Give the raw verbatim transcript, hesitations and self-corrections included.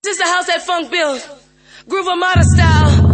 This the house that funk built. Groove Armada style.